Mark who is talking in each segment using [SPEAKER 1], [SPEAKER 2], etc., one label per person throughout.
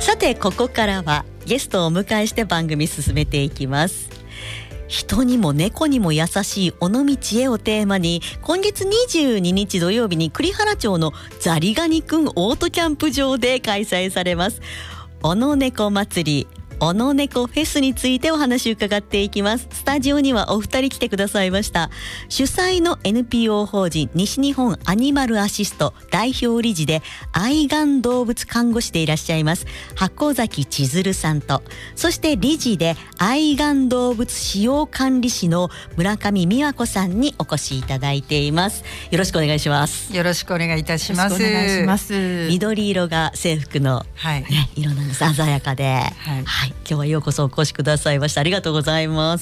[SPEAKER 1] さてここからはゲストをお迎えして番組進めていきます。人にも猫にも優しい尾道へをテーマに、今月22日土曜日に栗原町のザリガニくんオートキャンプ場で開催されます尾野猫祭り尾野猫フェスについてお話を伺っていきます。スタジオにはお二人来てくださいました。主催の NPO 法人西日本アニマルアシスト代表理事で愛玩動物看護師でいらっしゃいます箱崎千鶴さんと、そして理事で愛玩動物使用管理士の村上美和子さんにお越しいただいています。よろしくお願いします。
[SPEAKER 2] よろしくお願いいたします。
[SPEAKER 3] お願いします。
[SPEAKER 1] 緑色が制服の、色なんです。鮮やかで、今日はようこそお越しくださいました。ありがとうございます。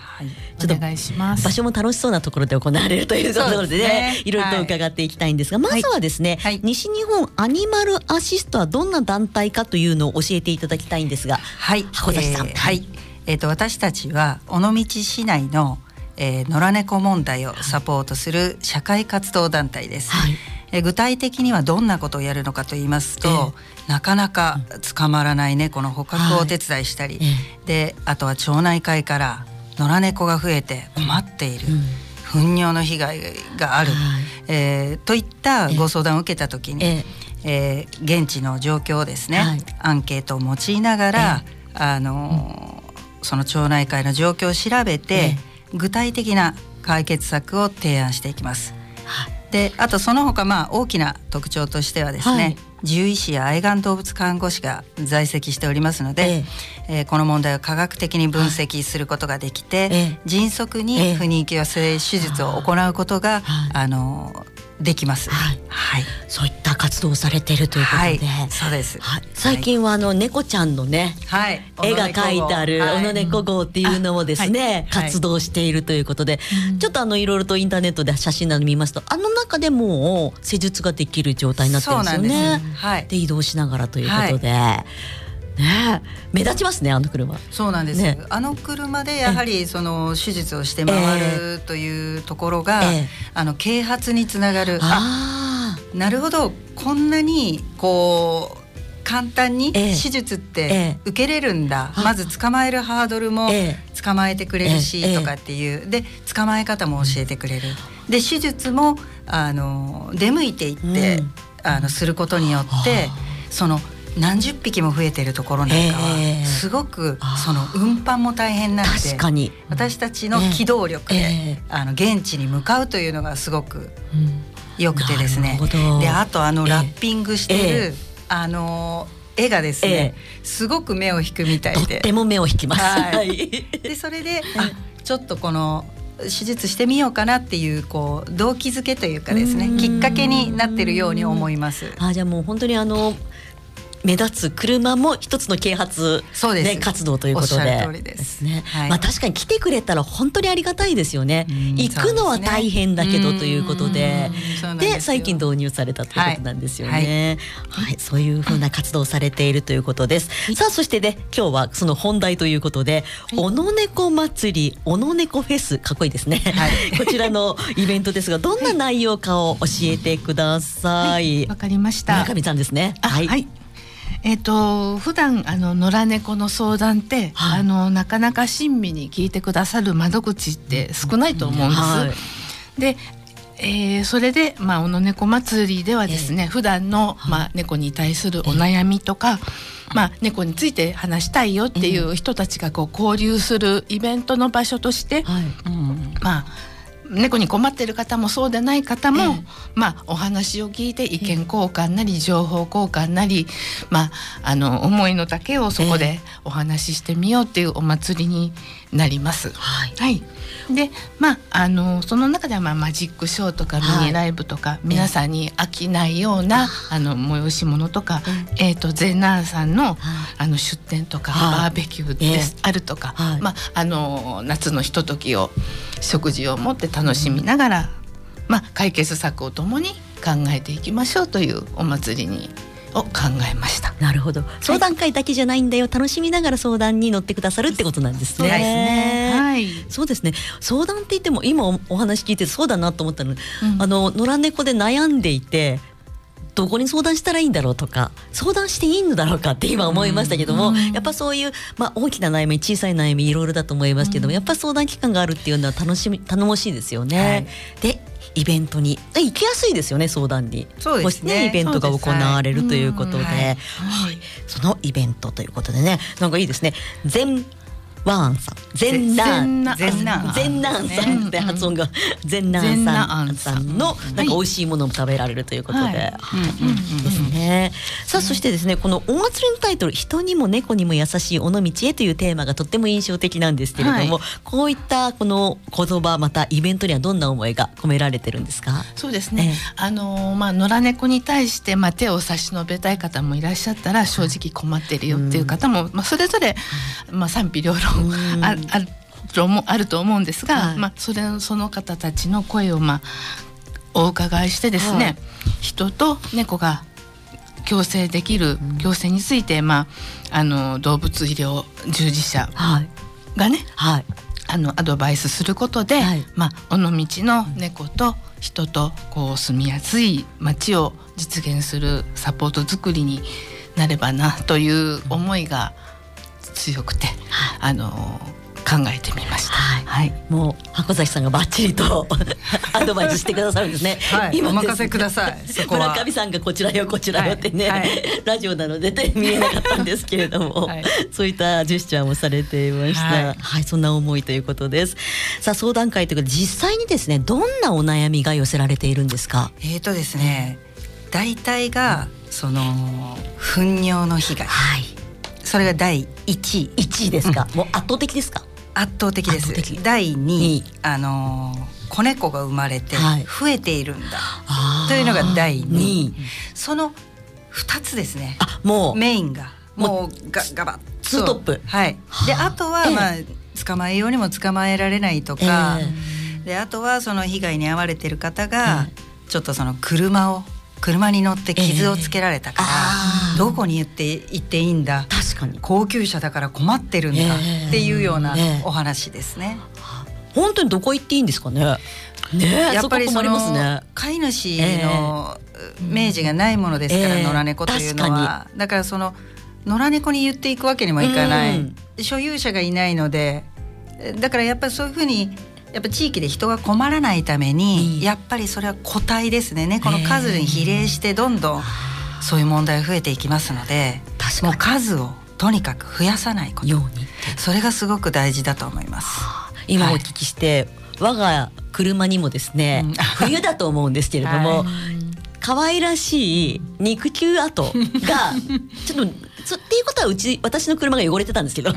[SPEAKER 3] ちょっとお願いします。
[SPEAKER 1] 場所も楽しそうなところで行われるというところでね、いろいろと伺っていきたいんですが、まずはですね、西日本アニマルアシストはどんな団体かというのを教えていただきたいんですが、箱崎さん。
[SPEAKER 2] 私たちは尾道市内の、野良猫問題をサポートする社会活動団体です。具体的にはどんなことをやるのかと言いますと、なかなか捕まらない猫の捕獲をお手伝いしたり、であとは町内会から野良猫が増えて困っている、糞尿の被害がある、といったご相談を受けた時に、現地の状況をですね、アンケートを用いながら、その町内会の状況を調べて、具体的な解決策を提案していきます。であとその他、大きな特徴としてはですね、獣医師や愛玩動物看護師が在籍しておりますので、この問題を科学的に分析することができて、迅速に不妊治療性手術を行うことが、できます。
[SPEAKER 1] そういった活動をされているということで、
[SPEAKER 2] そうです。
[SPEAKER 1] 最近は猫ちゃんのね、絵が描いてある尾野猫号っていうのもですね、活動しているということで、ちょっといろいろとインターネットで写真など見ますと、中でも施術ができる状態になってるんですよね。で移動しながらということで、目立ちますね、車。
[SPEAKER 2] そうなんです、車でやはりその手術をして回るというところが、啓発につながる。なるほど、こんなにこう簡単に手術って受けれるんだ、まず捕まえるハードルも捕まえてくれるし、とかっていう、で捕まえ方も教えてくれる、で手術も出向いていって、することによって、その何十匹も増えているところなんかは、すごくその運搬も大変なので、私たちの機動力で、現地に向かうというのがすごく良くてですね。であとラッピングしてる、絵がですね、すごく目を引くみたいで、
[SPEAKER 1] とっても目を引きます。
[SPEAKER 2] でそれで、ちょっとこの手術してみようかなっていう、動機づけというかですね、きっかけになっているように思います。
[SPEAKER 1] じゃあもう本当に目立つ車も一つの啓発、活動ということで、おっしゃる通りですね。確かに来てくれたら本当にありがたいですよね。行くのは大変だけどということで、で最近導入されたということなんですよね。そういうふうな活動をされているということです。さあそしてね、今日はその本題ということで、尾野猫祭り尾野猫フェス、かっこいいですね。こちらのイベントですが、どんな内容かを教えてください。
[SPEAKER 3] わかりました。
[SPEAKER 1] 村上さんですね。
[SPEAKER 3] 普段野良猫の相談って、なかなか親身に聞いてくださる窓口って少ないと思うんです。で、それで、尾野猫祭りではですね、普段の、猫に対するお悩みとか、猫について話したいよっていう人たちが交流するイベントの場所として、猫に困っている方もそうでない方も、お話を聞いて意見交換なり情報交換なり、思いの丈をそこでお話ししてみようっていうお祭りになります。でその中ではマジックショーとかミニライブとか、皆さんに飽きないような催し物とか、ゼンナーさんの、出店とか、バーベキューです、あるとか、夏のひとときを食事を持って楽しみながら、解決策をともに考えていきましょうというお祭りを考えました。
[SPEAKER 1] なるほど。相談会だけじゃないんだよ、楽しみながら相談に乗ってくださるってことなんですね。そうですね。相談って言っても今お話聞いてそうだなと思ったの、野良猫で悩んでいてどこに相談したらいいんだろうとか、相談していいのだろうかって今思いましたけども、やっぱそういう、大きな悩み小さい悩みいろいろだと思いますけども、やっぱ相談機関があるっていうのは頼もしいですよね、でイベントに行きやすいですよね、相談に。
[SPEAKER 2] そうですね、
[SPEAKER 1] イベントが行われるということで、そのイベントということでね、なんかいいですね。全ワンさん、全南さんって発音が全南さんのなんか美味しいものも食べられるということで、ですね。さあそしてですね、このお祭りのタイトル、人にも猫にも優しい尾道へというテーマがとっても印象的なんですけれども、こういったこの言葉、またイベントにはどんな思いが込められてるんですか？
[SPEAKER 3] そうですね、野良猫に対して手を差し伸べたい方もいらっしゃったら、正直困ってるよっていう方も、それぞれ賛否両論あると思うんですが、その方たちの声をお伺いしてですね、人と猫が共生できる共生について、動物医療従事者がね、アドバイスすることで、尾道の猫と人と住みやすい街を実現するサポート作りになればなという思いが強くて、考えてみました。
[SPEAKER 1] もう箱崎さんがバッチリとアドバイスしてくださるんですね。
[SPEAKER 2] 今お任せください。そこは
[SPEAKER 1] 村上さんがこちらよこちらよってね、ラジオなので見えなかったんですけれども、そういったジェスチャーもされていました。そんな思いということです。さあ相談会ということで、実際にですね、どんなお悩みが寄せられているんですか？
[SPEAKER 2] ですね、大体がその糞尿の被害、それが第1
[SPEAKER 1] 位ですか？もう圧倒的ですか？
[SPEAKER 2] 圧倒的です。第2位、子猫が生まれて増えているんだ、というのが第2位。その2つですね。
[SPEAKER 1] もう
[SPEAKER 2] メインがもうガバッ
[SPEAKER 1] ツートップ。
[SPEAKER 2] であとは捕まえようにも捕まえられないとか、であとはその被害に遭われている方がちょっとその車に乗って傷をつけられたから、どこに行っていいんだ、
[SPEAKER 1] 確かに
[SPEAKER 2] 高級車だから困ってるんだっていうようなお話ですね。
[SPEAKER 1] 本当にどこ行っていいんですかね。
[SPEAKER 2] やっぱりその飼い主の明示がないものですから、野良猫というのは。だからその野良猫に言っていくわけにもいかない、所有者がいないので、だからやっぱりそういうふうにやっぱ地域で人が困らないために、やっぱりそれは個体ですね。猫の数に比例してどんどんそういう問題が増えていきますので、もう数をとにかく増やさないこと、それがすごく大事だと思います。
[SPEAKER 1] 今お聞きして、我が車にもですね、冬だと思うんですけれども、可愛らしい肉球跡がちょっとっていうことは私の車が汚れてたんですけど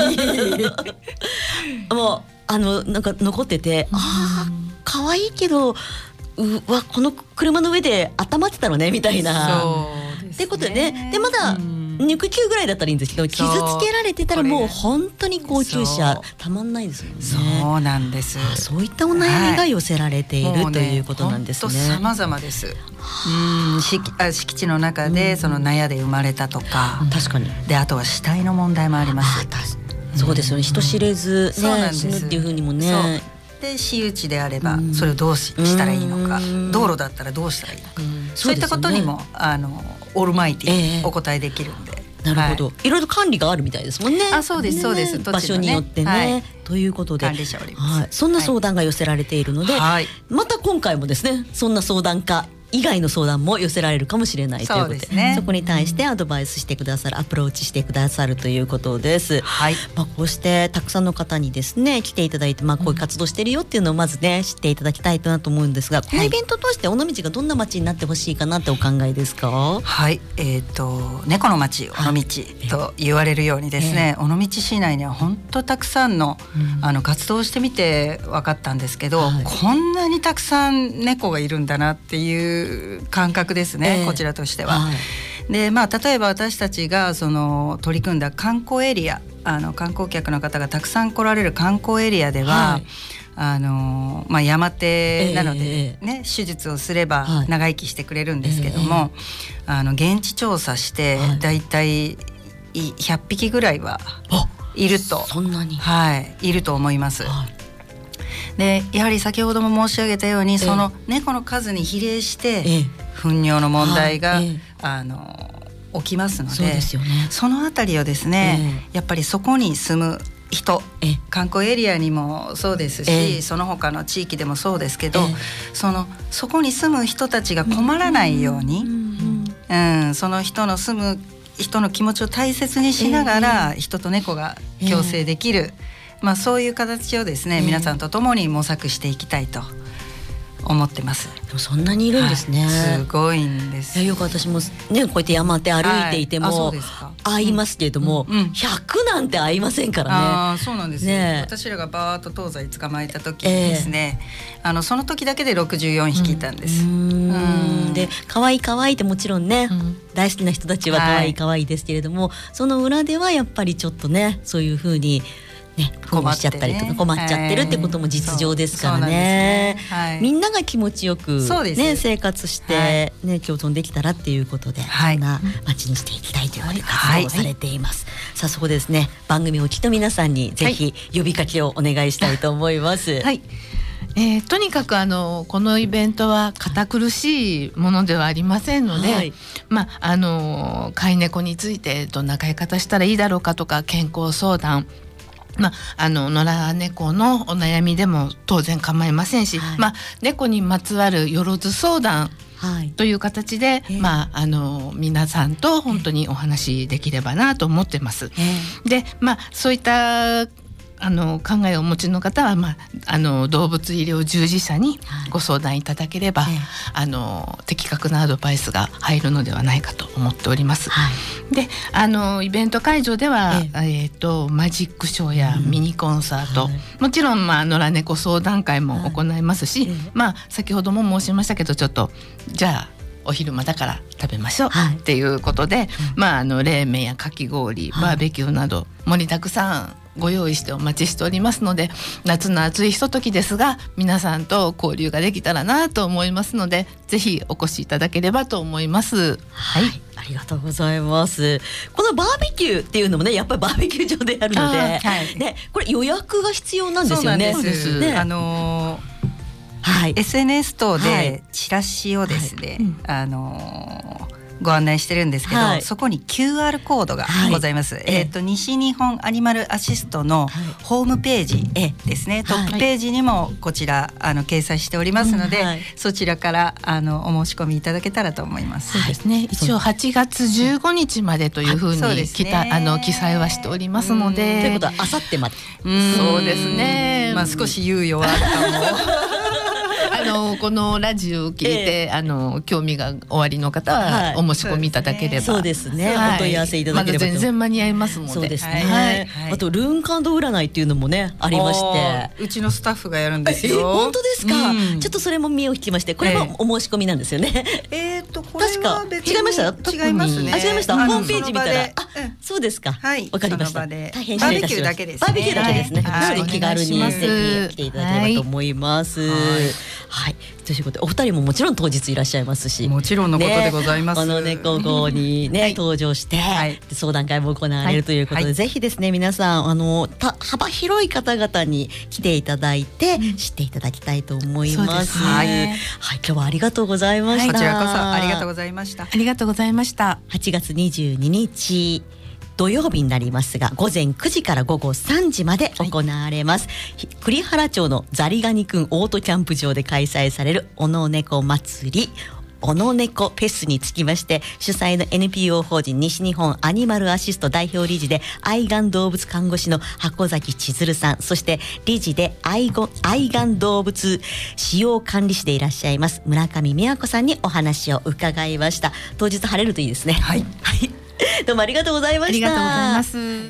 [SPEAKER 1] もうなんか残ってて、可愛いけどこの車の上で温まってたのねみたいな。ってことでね、でまだ肉球ぐらいだったらいいんですけど、傷つけられてたらもう本当に高級車たまんないですもんね。
[SPEAKER 2] そうなんです。
[SPEAKER 1] そういったお悩みが寄せられている、ということなんですね。
[SPEAKER 2] 様々です。敷地の中でその納屋で生まれたとか、
[SPEAKER 1] 確かに。
[SPEAKER 2] であとは死体の問題もあります。
[SPEAKER 1] そうですよね。人知れず死ぬっていうふうにもね。
[SPEAKER 2] で私有地であればそれをどうしたらいいのか、道路だったらどうしたらいいのか、そういったことにもオールマイティお答えできるんで。
[SPEAKER 1] なるほど、いろいろ管理があるみたいですもんね。
[SPEAKER 2] そうですそうです。
[SPEAKER 1] 場所によってね、ということで
[SPEAKER 2] 管理者おります。
[SPEAKER 1] そんな相談が寄せられているので、また今回もですね、そんな相談家以外の相談も寄せられるかもしれないということで、そこに対してアドバイスしてくださる、アプローチしてくださるということです。こうしてたくさんの方にですね来ていただいて、こういう活動してるよっていうのをまずね知っていただきたいなと思うんですが、このイベントを通して尾道がどんな街になってほしいかなってお考えですか？
[SPEAKER 2] 猫の街尾道と言われるようにですね、尾道市内には本当たくさんの活動をしてみて分かったんですけど、こんなにたくさん猫がいるんだなっていう感覚ですね、こちらとしては。で例えば私たちがその取り組んだ観光エリア、観光客の方がたくさん来られる観光エリアでは、山手なので、手術をすれば長生きしてくれるんですけども、現地調査してだいたい100匹ぐらいはいると、
[SPEAKER 1] そんなに、
[SPEAKER 2] いると思います。でやはり先ほども申し上げたように、その猫の数に比例して糞尿の問題が、起きますの
[SPEAKER 1] そうですよね。
[SPEAKER 2] そのあたりをですね、やっぱりそこに住む人、観光エリアにもそうですし、その他の地域でもそうですけど、そこに住む人たちが困らないように、その人の住む人の気持ちを大切にしながら、人と猫が共生できる、そういう形をですね、皆さんと共に模索していきたいと思ってます。
[SPEAKER 1] でもそんなにいるんですね。
[SPEAKER 2] すごいんです。
[SPEAKER 1] よく私もね、こうやって山手歩いていても、会いますけれども、100なんて会いませんからね。
[SPEAKER 2] そうなんですよ、私らがバーッと東西捕まえた時にですね、その時だけで64匹いたんです。
[SPEAKER 1] で可愛い可愛いってもちろんね、大好きな人たちは可愛い可愛いですけれども、その裏ではやっぱりちょっとね、そういう風に困っちゃったりとか困っちゃってるってことも実情ですからね。みんなが気持ちよく、生活して、共存できたらっていうことで、そんな街にしていきたいということで活動をされています。さあそこでですね、番組をお聞きの皆さんにぜひ呼びかけをお願いしたいと思います。
[SPEAKER 3] とにかくこのイベントは堅苦しいものではありませんので、飼い猫についてどんな飼い方したらいいだろうかとか、健康相談、野良猫のお悩みでも当然構いませんし、猫にまつわるよろず相談という形で、皆さんと本当にお話できればなと思ってます。で、そういった考えをお持ちの方は、動物医療従事者にご相談いただければ、的確なアドバイスが入るのではないかと思っております。で、イベント会場では、マジックショーやミニコンサート、もちろん、野良猫相談会も行いますし、先ほども申しましたけど、ちょっとじゃあお昼間だから食べましょうっていうことで、冷麺やかき氷、バーベキューなど盛りだくさんご用意してお待ちしておりますので、夏の暑いひとときですが皆さんと交流ができたらなと思いますので、ぜひお越しいただければと思います。
[SPEAKER 1] ありがとうございます。このバーベキューっていうのもね、やっぱりバーベキュー場でやるので、これ予約が必要なんですよね。
[SPEAKER 2] そうなんです。SNS 等でチラシをですね、ご案内してるんですけど、そこに QR コードがございます。西日本アニマルアシストのホームページですね、トップページにもこちら掲載しておりますので、そちらからお申し込みいただけたらと思います。
[SPEAKER 3] そうですね、一応8月15日までというふうに記載はしておりますので、
[SPEAKER 1] ということはあさってまで。
[SPEAKER 3] そうですね、
[SPEAKER 2] 少し猶予はあるかも。
[SPEAKER 3] このラジオを聞いて、興味がおありの方はお申し込みいただければ、
[SPEAKER 1] そうですね、お問い合わせいただければ、
[SPEAKER 3] 全然間に合いますので。
[SPEAKER 1] そうですね。あとルンカンド占いっていうのもねありまして、
[SPEAKER 2] うちのスタッフがやるんですよ。
[SPEAKER 1] 本当ですか。ちょっとそれも目を引きまして、これもお申し込みなんですよね。確か違いました。
[SPEAKER 2] 違いますね。
[SPEAKER 1] 違いました。ホームページ見たら、そうですか。わかりました。大変失礼いたしました。バーベキューだけです。バーベキューだけですね。なので気軽にぜひ来ていただければと思います。ということでお二人ももちろん当日いらっしゃいますし、
[SPEAKER 2] もちろんのことでございます。
[SPEAKER 1] この猫号にね登場して相談会も行われるということで、ぜひですね皆さん幅広い方々に来ていただいて知っていただきたいと思います。今日はありがとうございました。
[SPEAKER 2] こちらこそありがとうございました。
[SPEAKER 3] ありがとうございました。
[SPEAKER 1] 8月22日土曜日になりますが、午前9時から午後3時まで行われます。栗原町のザリガニくんオートキャンプ場で開催されるおのねこ祭りおのねこフェスにつきまして、主催の NPO 法人西日本アニマルアシスト代表理事で愛玩動物看護師の箱崎千鶴さん、そして理事で愛玩動物使用管理士でいらっしゃいます村上美和子さんにお話を伺いました。当日晴れるといいですね。どうもありがとうございました。
[SPEAKER 3] ありがとうございます。